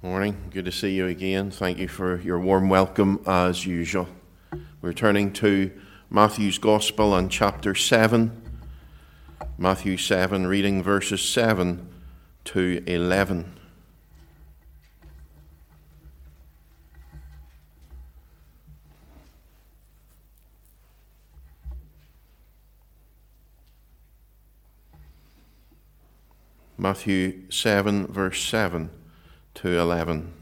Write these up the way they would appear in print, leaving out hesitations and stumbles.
Morning. Good to see you again. Thank you for your warm welcome as usual. We're turning to Matthew's Gospel and chapter 7. Matthew 7, reading verses 7 to 11. Matthew 7, verse 7 to 11.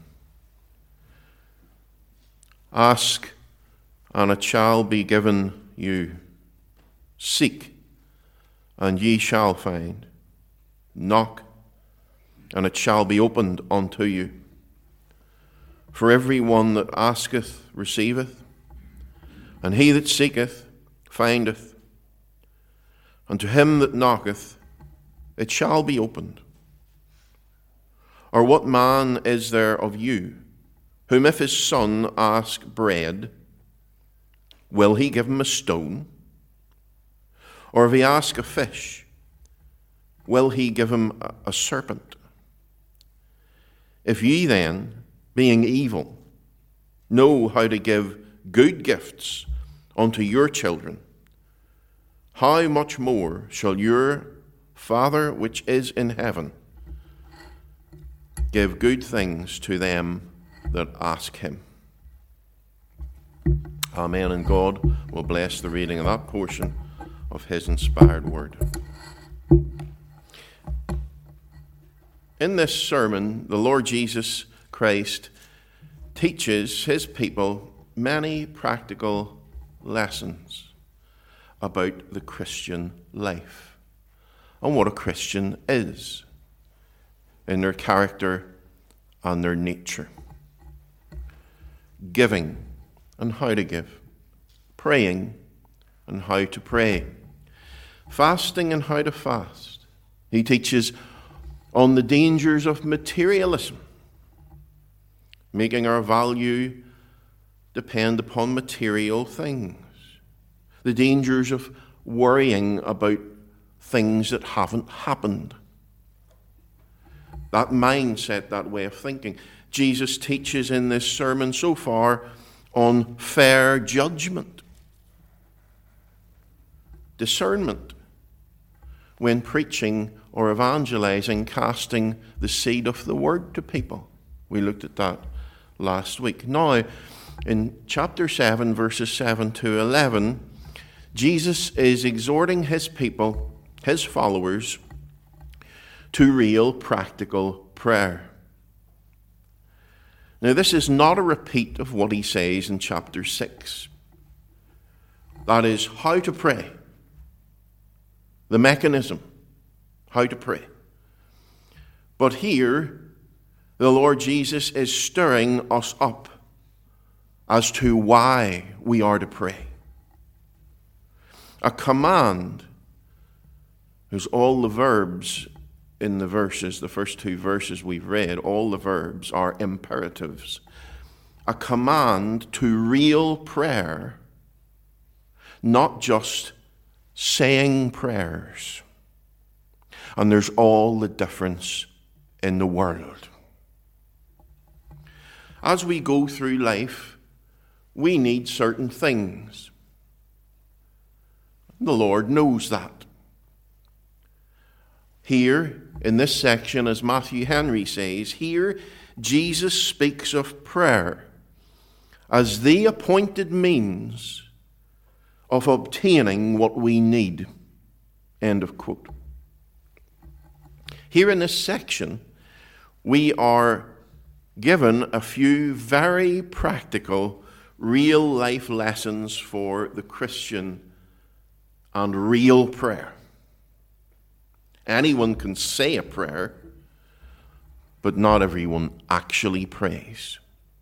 Ask, and it shall be given you. Seek, and ye shall find. Knock, and it shall be opened unto you. For every one that asketh receiveth, and he that seeketh findeth, and to him that knocketh it shall be opened. Or what man is there of you, whom if his son ask bread, will he give him a stone? Or if he ask a fish, will he give him a serpent? If ye then, being evil, know how to give good gifts unto your children, how much more shall your Father which is in heaven give good things to them that ask him. Amen. And God will bless the reading of that portion of his inspired word. In this sermon, the Lord Jesus Christ teaches his people many practical lessons about the Christian life and what a Christian is in their character and their nature. Giving and how to give. Praying and how to pray. Fasting and how to fast. He teaches on the dangers of materialism, making our value depend upon material things. The dangers of worrying about things that haven't happened. That mindset, that way of thinking. Jesus teaches in this sermon so far on fair judgment, discernment, when preaching or evangelizing, casting the seed of the word to people. We looked at that last week. Now, in chapter 7, verses 7 to 11, Jesus is exhorting his people, his followers, to real practical prayer. Now, this is not a repeat of what he says in chapter 6. That is, how to pray. The mechanism, how to pray. But here, the Lord Jesus is stirring us up as to why we are to pray. A command is all the verbs in the verses, the first two verses we've read, all the verbs are imperatives. A command to real prayer, not just saying prayers. And there's all the difference in the world. As we go through life, we need certain things. The Lord knows that. Here, in this section, as Matthew Henry says, here Jesus speaks of prayer as the appointed means of obtaining what we need. End of quote. Here in this section, we are given a few very practical, real-life lessons for the Christian and real prayer. Anyone can say a prayer, but not everyone actually prays.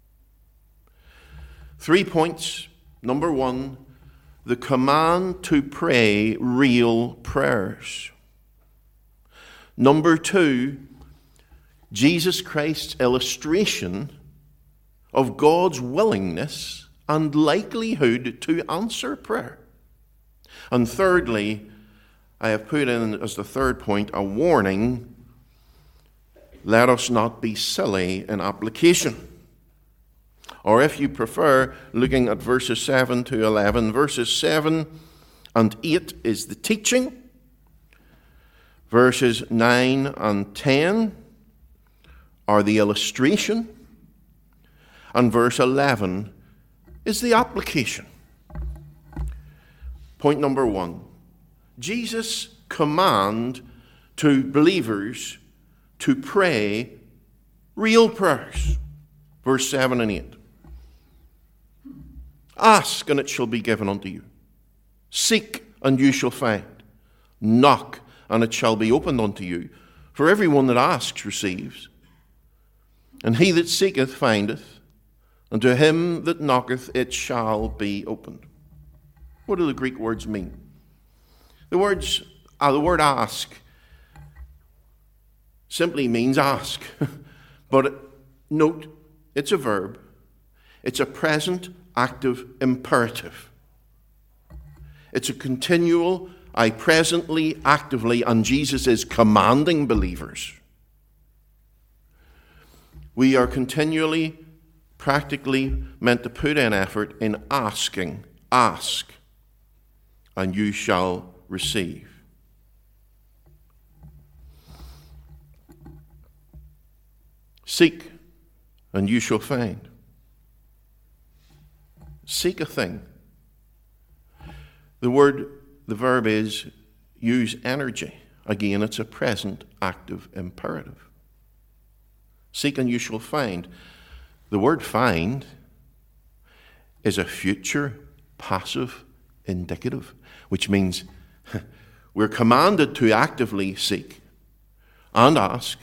3 points. Number 1, the command to pray real prayers. Number 2, Jesus Christ's illustration of God's willingness and likelihood to answer prayer. And thirdly, I have put in as the third point a warning let us not be silly in application. Or if you prefer, looking at verses 7 to 11, verses 7 and 8 is the teaching. Verses 9 and 10 are the illustration. And verse 11 is the application. Point number 1. Jesus' command to believers to pray real prayers. Verse 7 and 8. Ask, and it shall be given unto you. Seek, and you shall find. Knock, and it shall be opened unto you. For everyone that asks receives, and he that seeketh findeth, and to him that knocketh it shall be opened. What do the Greek words mean? The word ask simply means ask. But note, it's a verb. It's a present active imperative. It's a continual, I presently, actively, and Jesus is commanding believers. We are continually, practically meant to put in effort in asking. Ask, and you shall receive. Seek, and you shall find. Seek a thing. The verb is use energy. Again, it's a present active imperative. Seek and you shall find. The word find is a future passive indicative, which means we're commanded to actively seek and ask.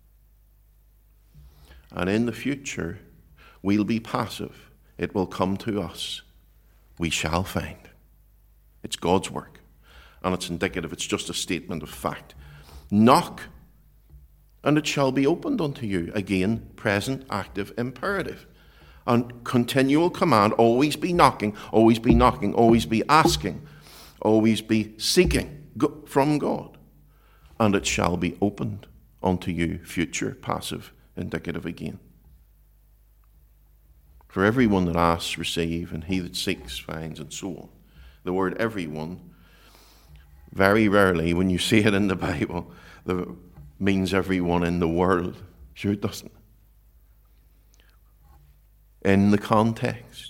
And in the future, we'll be passive. It will come to us. We shall find. It's God's work. And it's indicative. It's just a statement of fact. Knock, and it shall be opened unto you. Again, present, active, imperative. And continual command, always be knocking, always be knocking, always be asking, always be seeking from God. And it shall be opened unto you. Future, passive, indicative again. For everyone that asks, receive, and he that seeks, finds, and so on. The word everyone, very rarely, when you see it in the Bible, means everyone in the world. Sure it doesn't. In the context.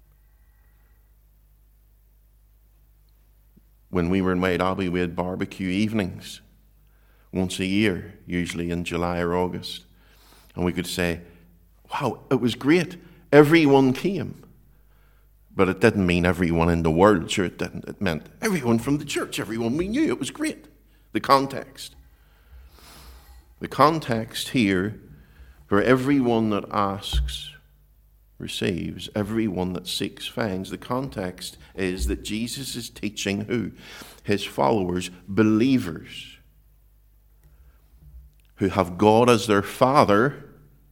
When we were in White Abbey, we had barbecue evenings once a year, usually in July or August. And we could say, wow, it was great. Everyone came. But it didn't mean everyone in the world. Sure, it didn't. It meant everyone from the church, everyone we knew. It was great. The context. The context here, for everyone that asks, receives, everyone that seeks, finds. The context is that Jesus is teaching who? His followers, believers, who have God as their Father.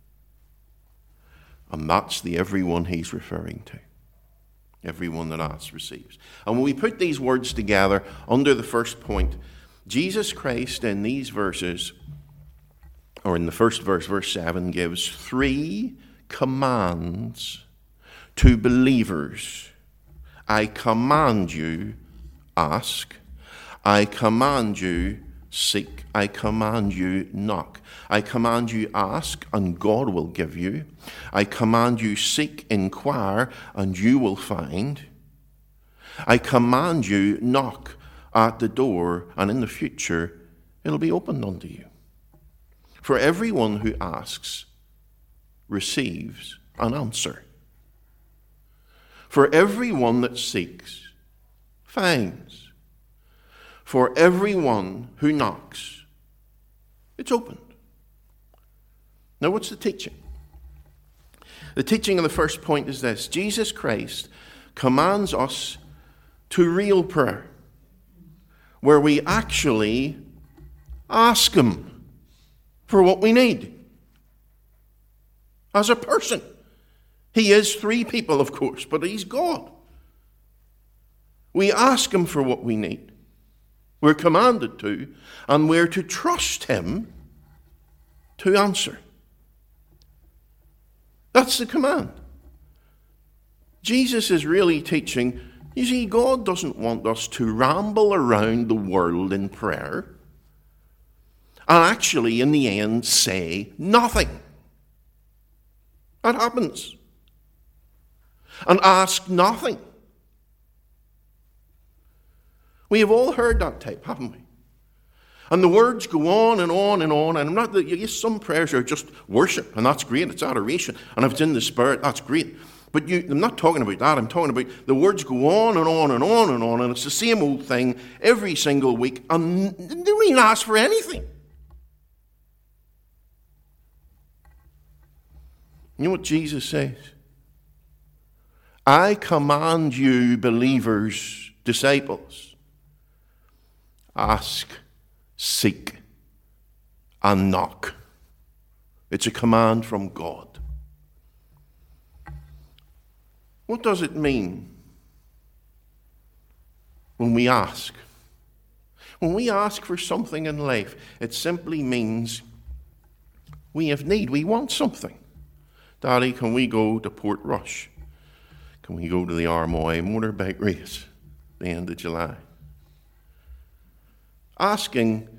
And that's the everyone he's referring to. Everyone that asks receives. And when we put these words together under the first point, Jesus Christ in these verses, or in the first verse, verse 7, gives 3 commands to believers. I command you, ask. I command you, seek. I command you, knock. I command you, ask, and God will give you. I command you, seek, inquire, and you will find. I command you, knock at the door, and in the future, it'll be opened unto you. For everyone who asks receives an answer. For everyone that seeks finds. For everyone who knocks, it's opened. Now, what's the teaching? The teaching of the first point is this. Jesus Christ commands us to real prayer, where we actually ask him for what we need. As a person. He is 3 people, of course, but he's God. We ask him for what we need. We're commanded to, and we're to trust him to answer. That's the command. Jesus is really teaching, you see, God doesn't want us to ramble around the world in prayer and actually, in the end, say nothing. That happens. And ask nothing. We have all heard that type, haven't we? And the words go on and on and on. And I'm not that yes, some prayers are just worship, and that's great. It's adoration. And if it's in the Spirit, that's great. But I'm not talking about that. I'm talking about the words go on and on and on and on, and it's the same old thing every single week, and they don't even ask for anything. You know what Jesus says? I command you, believers, disciples, ask, seek, and knock. It's a command from God. What does it mean when we ask? When we ask for something in life, it simply means we have need. We want something. Daddy, can we go to Portrush? Can we go to the Armoy motorbike race at the end of July? Asking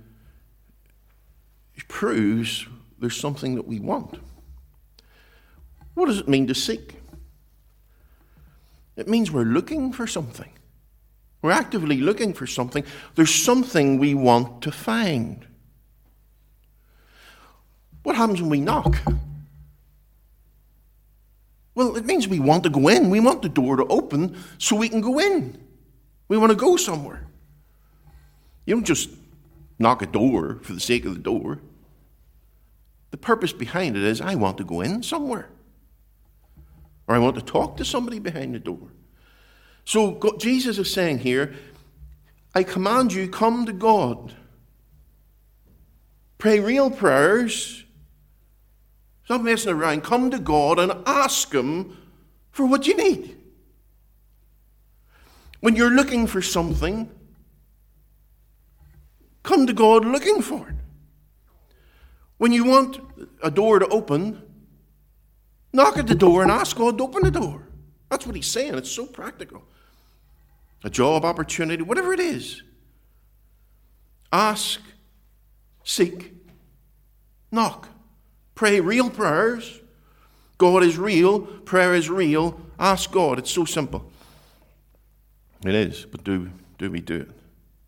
proves there's something that we want. What does it mean to seek? It means we're looking for something. We're actively looking for something. There's something we want to find. What happens when we knock? Well, it means we want to go in. We want the door to open so we can go in. We want to go somewhere. You don't just knock a door for the sake of the door. The purpose behind it is I want to go in somewhere. Or I want to talk to somebody behind the door. So Jesus is saying here, I command you, come to God. Pray real prayers. Stop messing around. Come to God and ask Him for what you need. When you're looking for something, come to God looking for it. When you want a door to open, knock at the door and ask God to open the door. That's what He's saying. It's so practical. A job opportunity, whatever it is. Ask, seek, knock. Pray real prayers. God is real. Prayer is real. Ask God. It's so simple. It is, but do we do it?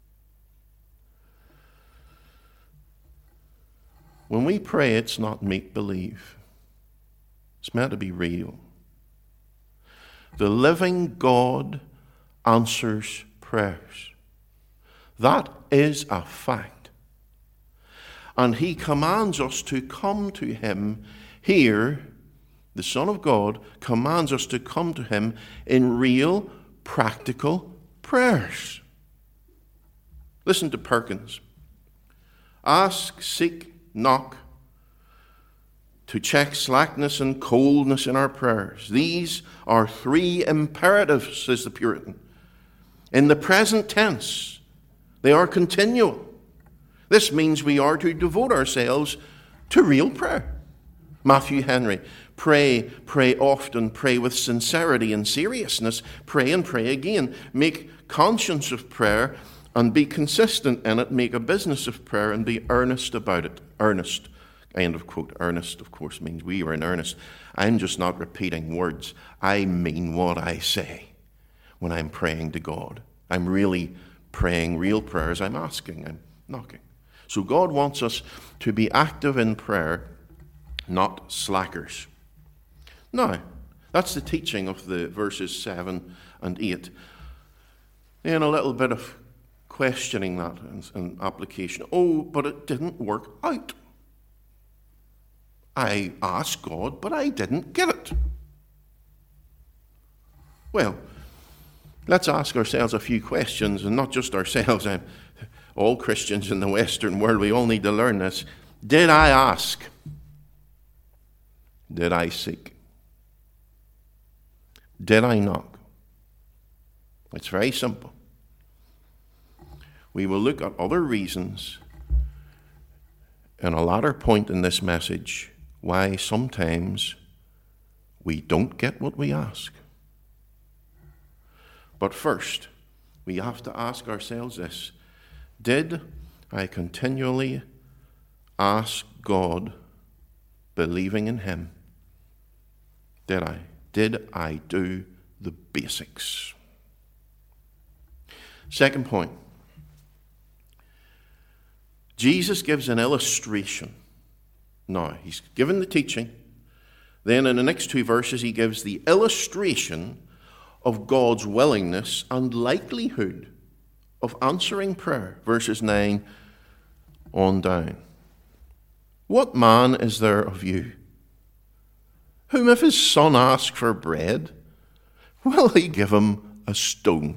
When we pray, it's not make-believe. It's meant to be real. The living God answers prayers. That is a fact. And He commands us to come to Him here. The Son of God commands us to come to Him in real, practical prayers. Listen to Perkins. Ask, seek, knock, to check slackness and coldness in our prayers. These are three imperatives, says the Puritan. In the present tense, they are continual. This means we are to devote ourselves to real prayer. Matthew Henry, pray often, pray with sincerity and seriousness, pray and pray again. Make conscience of prayer and be consistent in it. Make a business of prayer and be earnest about it. Earnest. End of quote. Earnest, of course, means we are in earnest. I'm just not repeating words. I mean what I say when I'm praying to God. I'm really praying real prayers. I'm asking. I'm knocking. So God wants us to be active in prayer, not slackers. Now, that's the teaching of the verses 7 and 8. Then a little bit of questioning that and application. Oh, but it didn't work out. I asked God, but I didn't get it. Well, let's ask ourselves a few questions, and not just ourselves. All Christians in the Western world, we all need to learn this. Did I ask? Did I seek? Did I knock? It's very simple. We will look at other reasons in a latter point in this message why sometimes we don't get what we ask. But first, we have to ask ourselves this: did I continually ask God, believing in Him? Did I? Did I do the basics? Second point. Jesus gives an illustration. Now, he's given the teaching. Then in the next two verses, he gives the illustration of God's willingness and likelihood of answering prayer. Verses 9 on down. What man is there of you, whom if his son ask for bread, will he give him a stone?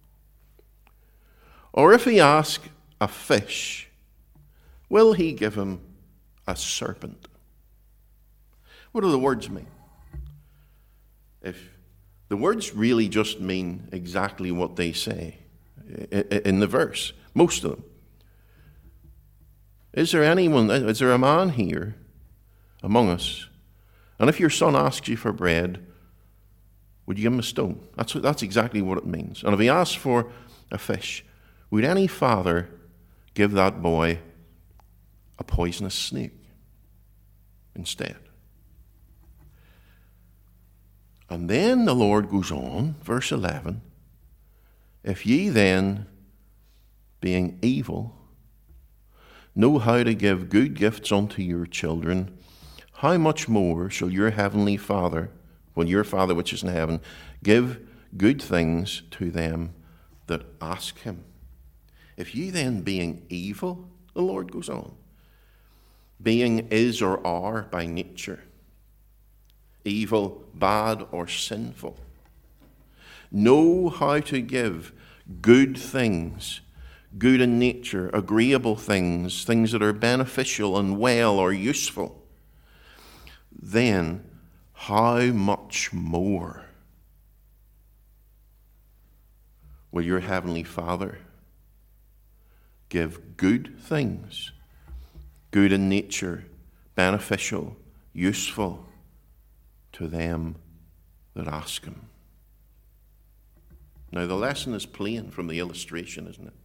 Or if he ask a fish, will he give him a serpent? What do the words mean? If the words really just mean exactly what they say in the verse, most of them. Is there a man here among us, and if your son asks you for bread, would you give him a stone? That's exactly what it means. And if he asks for a fish, would any father give that boy a poisonous snake instead? And then the Lord goes on, verse 11, if ye then, being evil, know how to give good gifts unto your children, how much more shall your heavenly Father, when your Father which is in heaven, give good things to them that ask him? If ye then, being evil, the Lord goes on, being is or are by nature, evil, bad, or sinful, know how to give good things, good in nature, agreeable things, things that are beneficial and well or useful, then how much more will your heavenly Father give good things, good in nature, beneficial, useful, to them that ask him? Now, the lesson is plain from the illustration, isn't it?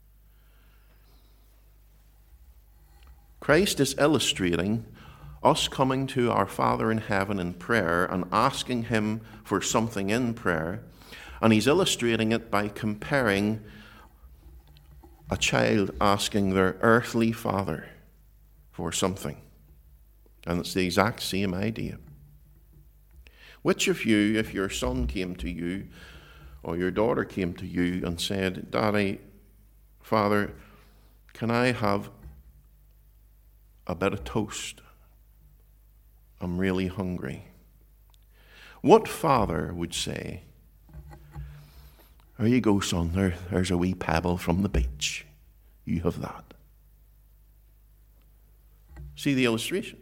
Christ is illustrating us coming to our Father in heaven in prayer and asking him for something in prayer, and he's illustrating it by comparing a child asking their earthly father for something. And it's the exact same idea. Which of you, if your son came to you or your daughter came to you and said, Daddy, Father, can I have a bit of toast? I'm really hungry. What father would say, there you go, son, there's a wee pebble from the beach. You have that. See the illustration?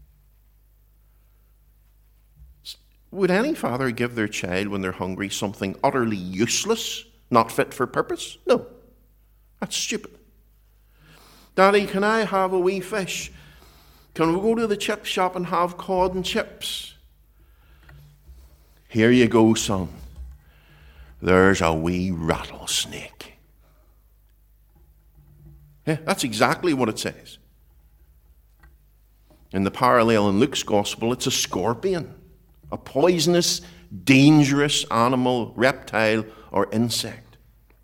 Would any father give their child, when they're hungry, something utterly useless, not fit for purpose? No. That's stupid. Daddy, can I have a wee fish? Can we go to the chip shop and have cod and chips? Here you go, son. There's a wee rattlesnake. Yeah, that's exactly what it says. In the parallel in Luke's gospel, it's a scorpion. A poisonous, dangerous animal, reptile, or insect.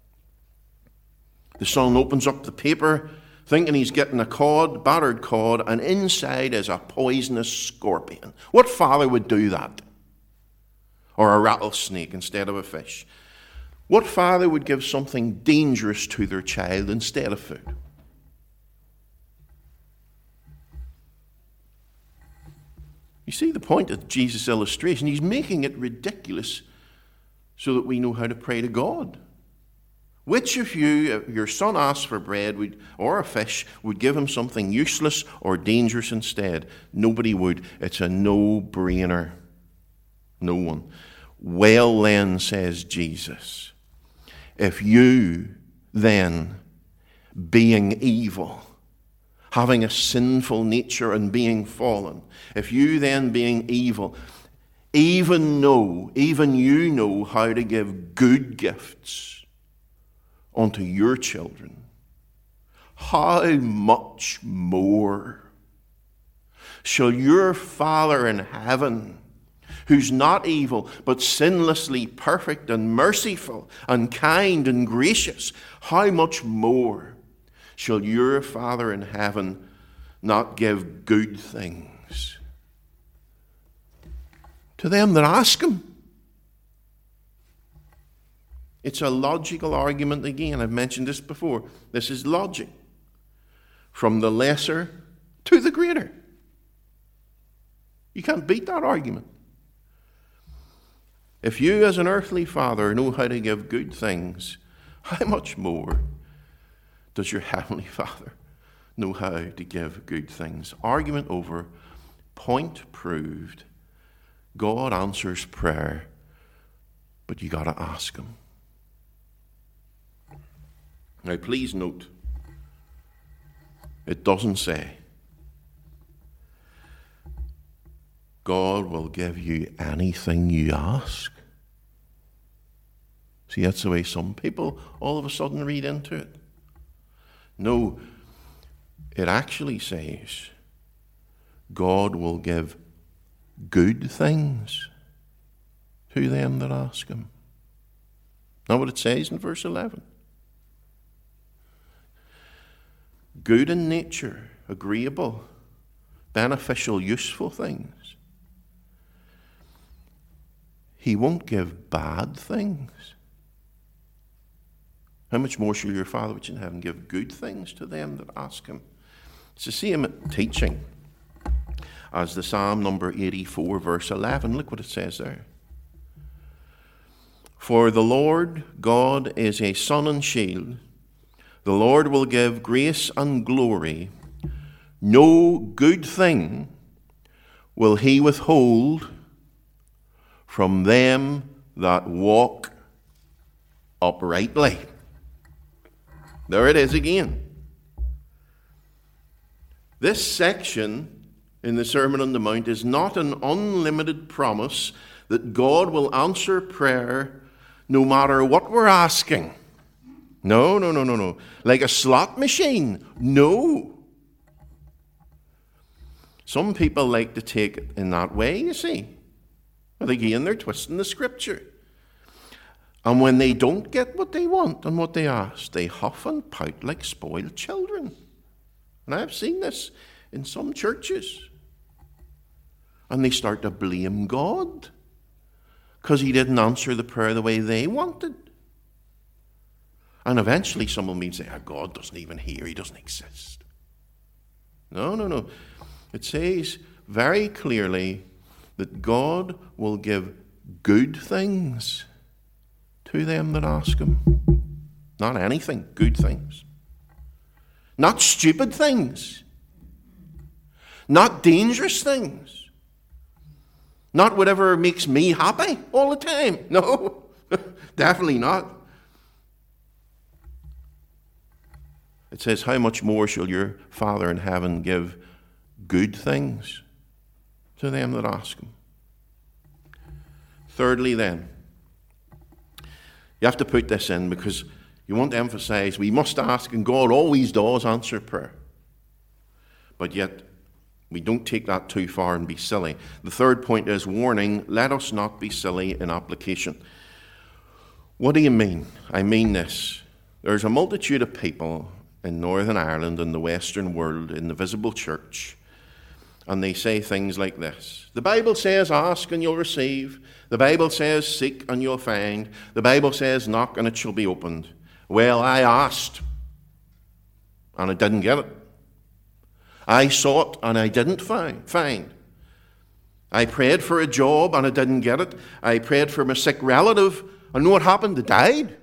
The son opens up the paper, thinking he's getting a cod, battered cod, and inside is a poisonous scorpion. What father would do that? Or a rattlesnake instead of a fish? What father would give something dangerous to their child instead of food? You see the point of Jesus' illustration? He's making it ridiculous so that we know how to pray to God. Which of you, if your son asks for bread or a fish, would give him something useless or dangerous instead? Nobody would. It's a no-brainer. No one. Well then, says Jesus, if you then, being evil, having a sinful nature and being fallen, if you then being evil, even you know how to give good gifts unto your children, how much more shall your Father in heaven, who's not evil, but sinlessly perfect and merciful and kind and gracious, how much more shall your Father in heaven not give good things to them that ask him? It's a logical argument again. I've mentioned this before. This is logic. From the lesser to the greater. You can't beat that argument. If you as an earthly father know how to give good things, how much more does your heavenly Father know how to give good things? Argument over. Point proved. God answers prayer, but you got to ask him. Now please note, it doesn't say God will give you anything you ask. See, that's the way some people all of a sudden read into it. No, it actually says God will give good things to them that ask him. Not what it says in verse 11. Good in nature, agreeable, beneficial, useful things. He won't give bad things. How much more shall your Father which in heaven give good things to them that ask him? It's the same teaching as the Psalm number 84, verse 11. Look what it says there. For the Lord God is a sun and shield. The Lord will give grace and glory. No good thing will he withhold from them that walk uprightly. There it is again. This section in the Sermon on the Mount is not an unlimited promise that God will answer prayer no matter what we're asking. No. Like a slot machine. No. Some people like to take it in that way, you see. But again, they're twisting the scripture. And when they don't get what they want and what they ask, they huff and pout like spoiled children. And I've seen this in some churches. And they start to blame God because he didn't answer the prayer the way they wanted. And eventually someone may say, God doesn't even hear, he doesn't exist. No. It says very clearly that God will give good things to them that ask him. Not anything, good things. Not stupid things. Not dangerous things. Not whatever makes me happy all the time. No, definitely not. It says, how much more shall your Father in heaven give good things to them that ask him? Thirdly then, you have to put this in because you want to emphasize we must ask, and God always does answer prayer. But yet, we don't take that too far and be silly. The third point is warning, let us not be silly in application. What do you mean? I mean this. There's a multitude of people in Northern Ireland and the Western world in the visible church, and they say things like this. The Bible says, ask and you'll receive. The Bible says, seek and you'll find. The Bible says, knock and it shall be opened. Well, I asked, and I didn't get it. I sought, and I didn't find. I prayed for a job, and I didn't get it. I prayed for my sick relative, and know what happened? They died.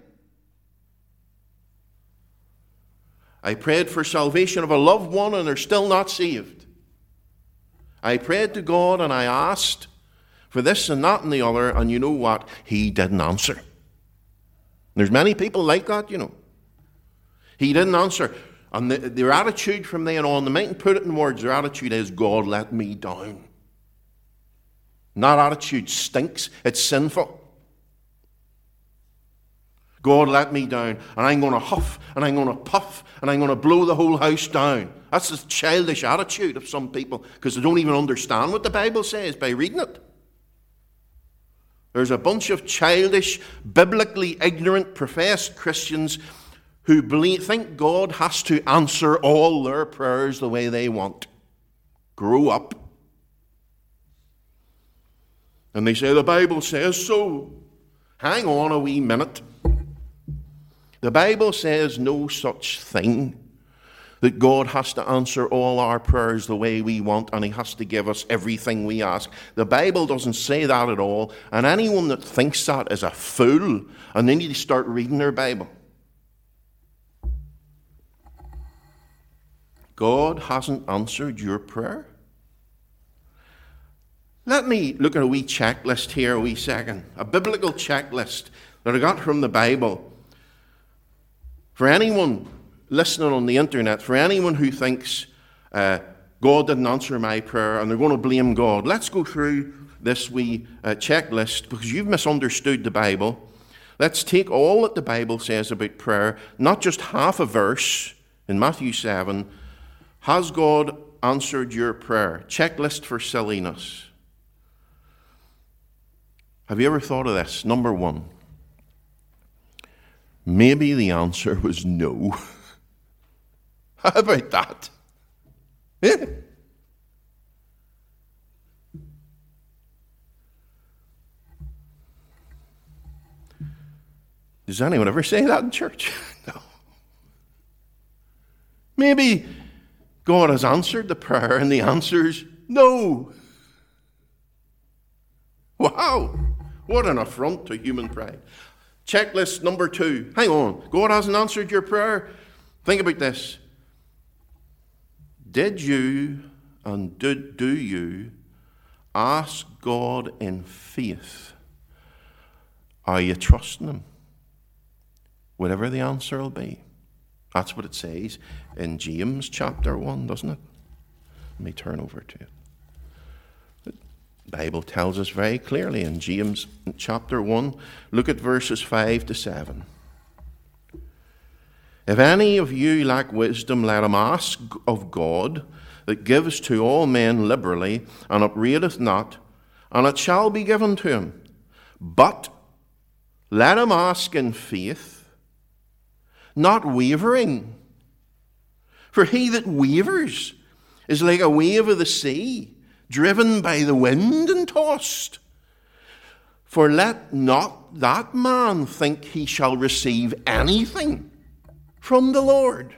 I prayed for salvation of a loved one, and they're still not saved. I prayed to God, and I asked for this and that and the other, and you know what? He didn't answer. There's many people like that, you know. He didn't answer. And their attitude from then on, they mightn't put it in words, their attitude is, God let me down. And that attitude stinks. It's sinful. God let me down, and I'm going to huff, and I'm going to puff, and I'm going to blow the whole house down. That's the childish attitude of some people, because they don't even understand what the Bible says by reading it. There's a bunch of childish, biblically ignorant, professed Christians who think God has to answer all their prayers the way they want. Grow up. And they say, the Bible says so. Hang on a wee minute. The Bible says no such thing, that God has to answer all our prayers the way we want, and he has to give us everything we ask. The Bible doesn't say that at all, and anyone that thinks that is a fool, and they need to start reading their Bible. God hasn't answered your prayer. Let me look at a wee checklist here a wee second. A biblical checklist that I got from the Bible. For anyone listening on the internet, for anyone who thinks God didn't answer my prayer and they're going to blame God, let's go through this wee checklist, because you've misunderstood the Bible. Let's take all that the Bible says about prayer, not just half a verse in Matthew 7. Has God answered your prayer? Checklist for silliness. Have you ever thought of this? Number one, maybe the answer was no. How about that? Yeah. Does anyone ever say that in church? No. Maybe God has answered the prayer and the answer is no. Wow. What an affront to human pride. Checklist number 2. Hang on. God hasn't answered your prayer. Think about this. Did you and do you ask God in faith? Are you trusting him? Whatever the answer will be. That's what it says in James chapter 1, doesn't it? Let me turn over to it. The Bible tells us very clearly in James chapter 1, look at verses 5 to 7. If any of you lack wisdom, let him ask of God, that gives to all men liberally, and upbraideth not, and it shall be given to him. But let him ask in faith, not wavering. For he that wavers is like a wave of the sea, driven by the wind and tossed. For let not that man think he shall receive anything from the Lord.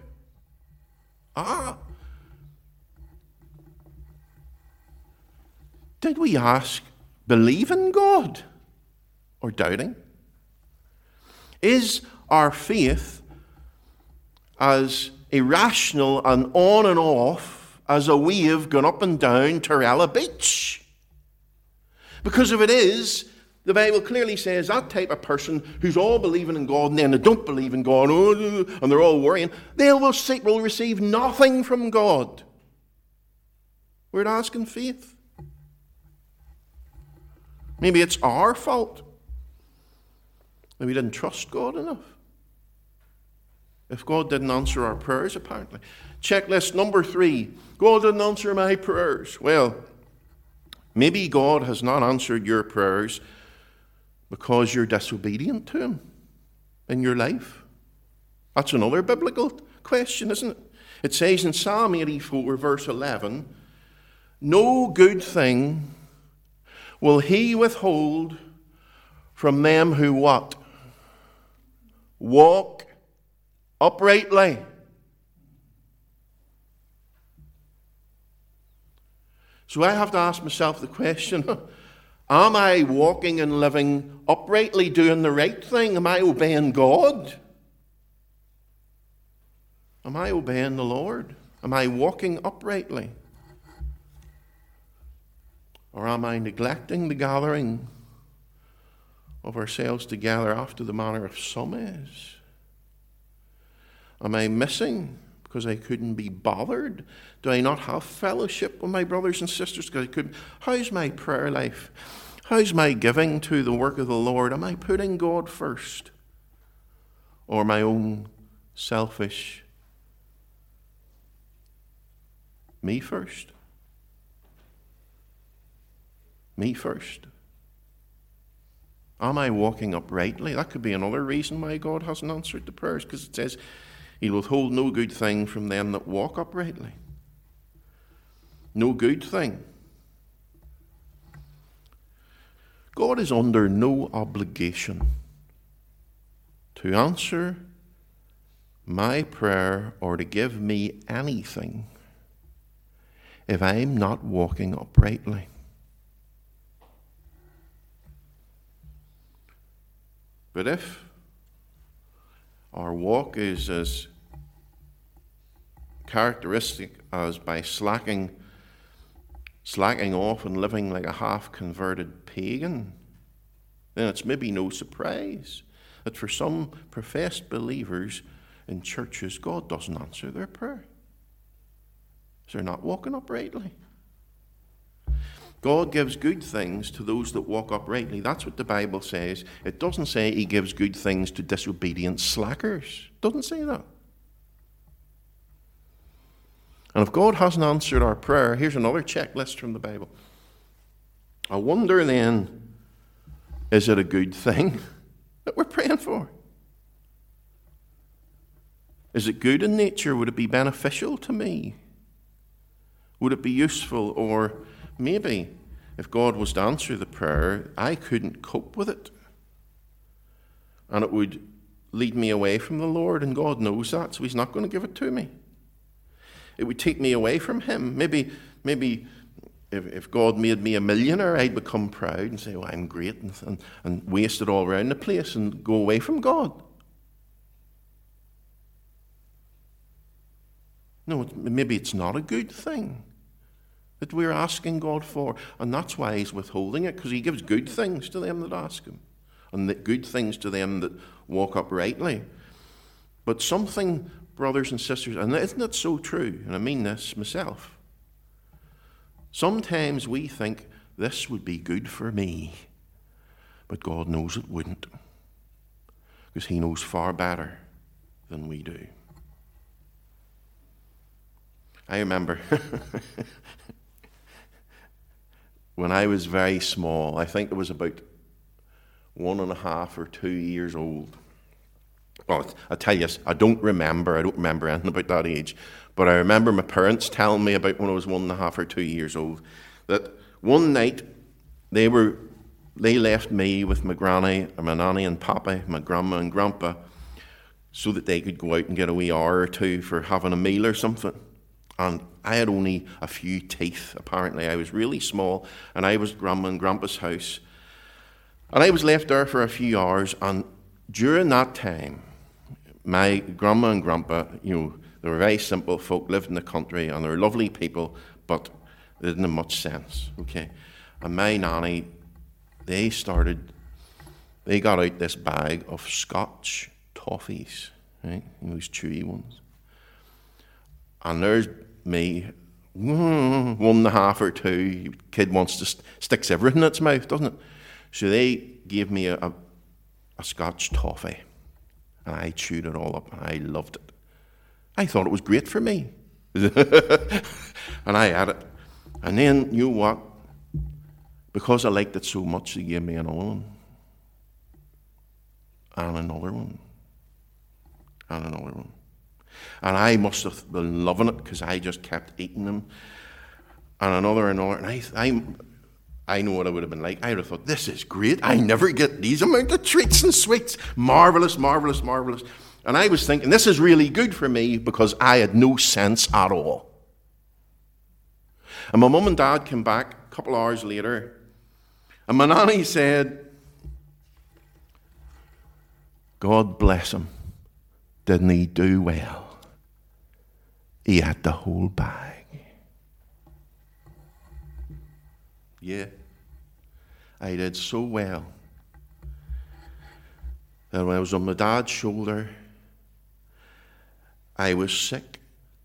Did we ask, believe in God or doubting? Is our faith as irrational and on and off as a wave going up and down Torella Beach? Because if it is, the Bible clearly says that type of person who's all believing in God and then they don't believe in God and they're all worrying, they will receive nothing from God. We're asking faith. Maybe it's our fault that we didn't trust God enough. If God didn't answer our prayers, apparently. Checklist number 3. God didn't answer my prayers. Well, maybe God has not answered your prayers because you're disobedient to him in your life. That's another biblical question, isn't it? It says in Psalm 84, verse 11, no good thing will he withhold from them who what? Walk uprightly. So I have to ask myself the question, am I walking and living uprightly, doing the right thing? Am I obeying God? Am I obeying the Lord? Am I walking uprightly? Or am I neglecting the gathering of ourselves together after the manner of some is? Am I missing because I couldn't be bothered? Do I not have fellowship with my brothers and sisters because I couldn't? How's my prayer life? How's my giving to the work of the Lord? Am I putting God first? Or my own selfish me first? Me first. Am I walking uprightly? That could be another reason why God hasn't answered the prayers, because it says He'll withhold no good thing from them that walk uprightly. No good thing. God is under no obligation to answer my prayer or to give me anything if I'm not walking uprightly. But if our walk is as characteristic as by slacking off and living like a half-converted pagan, then it's maybe no surprise that for some professed believers in churches, God doesn't answer their prayer. They're not walking uprightly. God gives good things to those that walk uprightly. That's what the Bible says. It doesn't say He gives good things to disobedient slackers. It doesn't say that. And if God hasn't answered our prayer, here's another checklist from the Bible. I wonder then, is it a good thing that we're praying for? Is it good in nature? Would it be beneficial to me? Would it be useful? Or maybe if God was to answer the prayer, I couldn't cope with it. And it would lead me away from the Lord, and God knows that, so He's not going to give it to me. It would take me away from Him. Maybe if God made me a millionaire, I'd become proud and say, oh, I'm great, and waste it all around the place and go away from God. No, maybe it's not a good thing that we're asking God for. And that's why He's withholding it, because He gives good things to them that ask Him, and good things to them that walk uprightly. But something, brothers and sisters, and isn't it so true, and I mean this myself, sometimes we think this would be good for me, but God knows it wouldn't, because He knows far better than we do. I remember when I was very small, I think it was about 1.5 or 2 years old. Well, I tell you, I don't remember anything about that age, but I remember my parents telling me about when I was 1.5 or 2 years old, that one night they left me with my granny and my nanny and papa, my grandma and grandpa, so that they could go out and get a wee hour or two for having a meal or something. And I had only a few teeth, apparently. I was really small, and I was at Grandma and Grandpa's house. And I was left there for a few hours, and during that time, my Grandma and Grandpa, they were very simple folk, lived in the country, and they were lovely people, but they didn't have much sense, okay? And my nanny, they got out this bag of Scotch toffees, right? Those chewy ones. And there's me, 1.5 or 2, kid wants to sticks everything in its mouth, doesn't it? So they gave me a Scotch toffee, and I chewed it all up, and I loved it. I thought it was great for me. And I had it. And then, you know what? Because I liked it so much, they gave me another one. And another one. And another one. And I must have been loving it, because I just kept eating them. And another. And I know what I would have been like. I would have thought, this is great. I never get these amount of treats and sweets. Marvelous, marvelous, marvelous. And I was thinking, this is really good for me, because I had no sense at all. And my mum and dad came back a couple hours later, and my nanny said, God bless him. Didn't he do well? He had the whole bag. Yeah, I did so well that when I was on my dad's shoulder, I was sick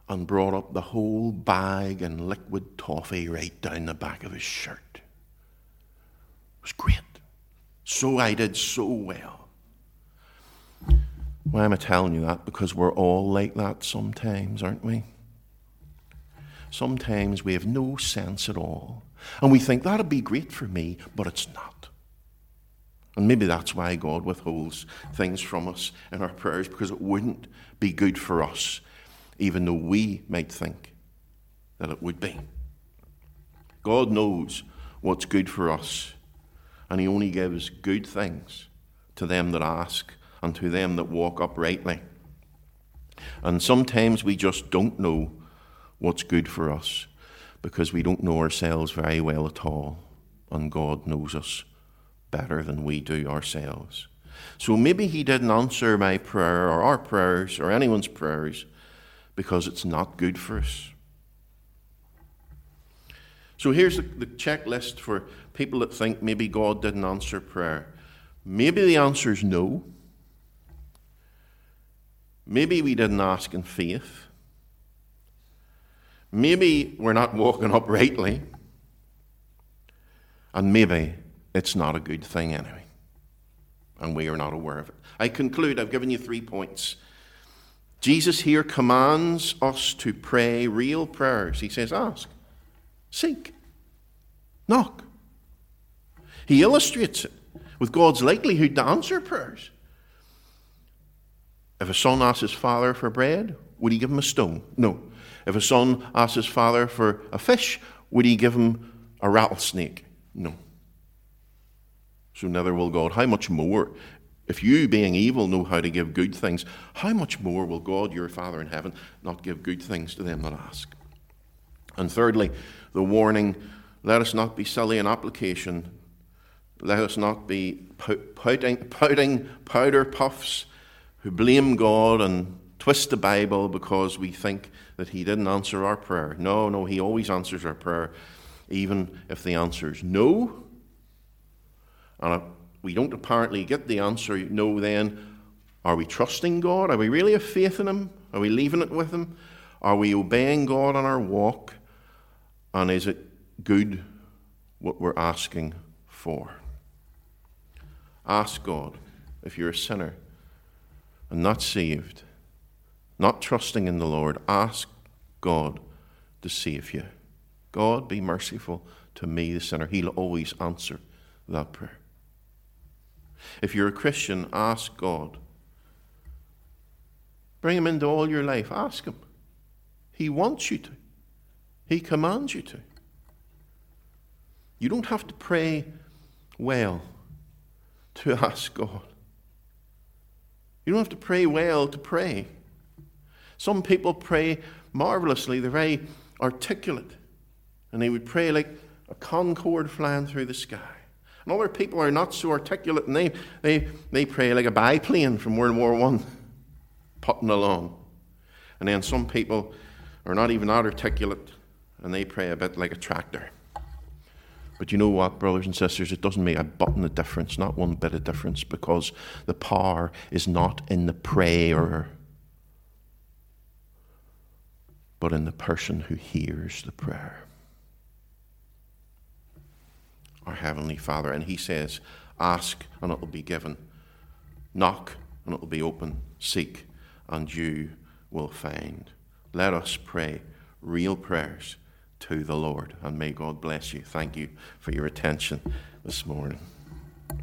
and brought up the whole bag and liquid toffee right down the back of his shirt. It was great. So I did so well. Why am I telling you that? Because we're all like that sometimes, aren't we? Sometimes we have no sense at all. And we think that'd be great for me, but it's not. And maybe that's why God withholds things from us in our prayers, because it wouldn't be good for us, even though we might think that it would be. God knows what's good for us, and he only gives good things to them that ask and to them that walk uprightly. And sometimes we just don't know what's good for us because we don't know ourselves very well at all, and God knows us better than we do ourselves. So maybe he didn't answer my prayer or our prayers or anyone's prayers because it's not good for us. So here's the checklist for people that think maybe God didn't answer prayer. Maybe the answer is no. Maybe we didn't ask in faith. Maybe we're not walking uprightly. And maybe it's not a good thing anyway. And we are not aware of it. I conclude, I've given you 3 points. Jesus here commands us to pray real prayers. He says, ask, seek, knock. He illustrates it with God's likelihood to answer prayers. If a son asks his father for bread, would he give him a stone? No. If a son asks his father for a fish, would he give him a rattlesnake? No. So neither will God. How much more, if you, being evil, know how to give good things, how much more will God, your Father in heaven, not give good things to them that ask? And thirdly, the warning, let us not be silly in application. Let us not be pouting powder puffs who blame God and twist the Bible because we think that he didn't answer our prayer. No, he always answers our prayer, even if the answer is no. And if we don't apparently get the answer no, then are we trusting God? Are we really have faith in him? Are we leaving it with him? Are we obeying God on our walk? And is it good what we're asking for? Ask God if you're a sinner and not saved, not trusting in the Lord. Ask God to save you. God, be merciful to me, the sinner. He'll always answer that prayer. If you're a Christian, ask God. Bring him into all your life. Ask him. He wants you to. He commands you to. You don't have to pray well to ask God. You don't have to pray well to pray. Some people pray marvelously. They're very articulate. And they would pray like a Concorde flying through the sky. And other people are not so articulate, and they pray like a biplane from World War I, putting along. And then some people are not even that articulate, and they pray a bit like a tractor. But you know what, brothers and sisters, it doesn't make a button of difference, not one bit of difference, because the power is not in the prayer, but in the person who hears the prayer. Our Heavenly Father. And he says, ask and it will be given. Knock and it will be open. Seek and you will find. Let us pray real prayers to the Lord. And may God bless you. Thank you for your attention this morning.